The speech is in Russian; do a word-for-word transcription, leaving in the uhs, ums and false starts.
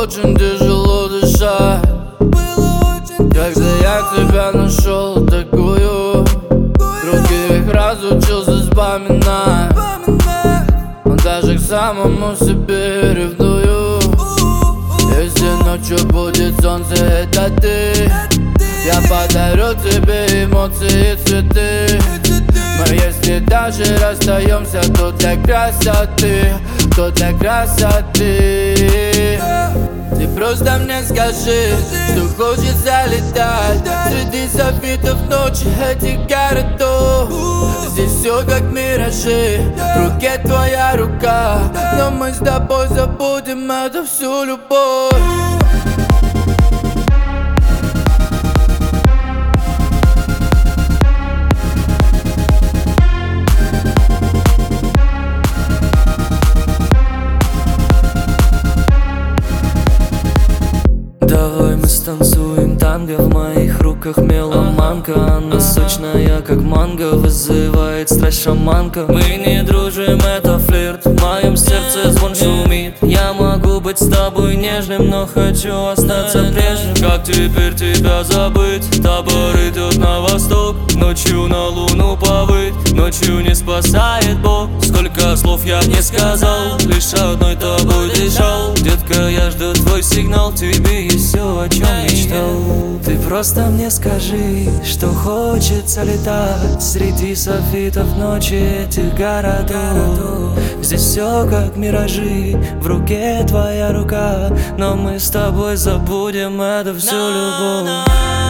очень тяжело дышать, когда я тебя нашел такую. Других разучился вспоминать, но даже к самому себе ревную. Если ночью будет солнце, это ты. Я подарю тебе эмоции и цветы. Но если даже расстаемся, то для красоты, то для красоты. Ты просто мне скажи, что хочется летать среди софитов ночи этих городов. Здесь все как миражи, в руке твоя рука, но мы с тобой забудем эту всю любовь. Давай мы станцуем танго, в моих руках меломанка. Она сочная, как манго, вызывает страсть шаманка. Мы не дружим, это флирт, в моем сердце звон шумит. Я могу быть с тобой нежным, но хочу остаться прежним. Как теперь тебя забыть? Табор идет на восток, ночью на луну повыть. Ночью не спасает Бог. Сколько слов я не сказал, лишь одной тобой дышал. Детка, я жду твой сигнал, тебе есть все, о чем мечтал. Ты просто мне скажи, что хочется летать среди софитов ночи этих городов. Здесь все как миражи, в руке твоя рука, но мы с тобой забудем эту всю любовь.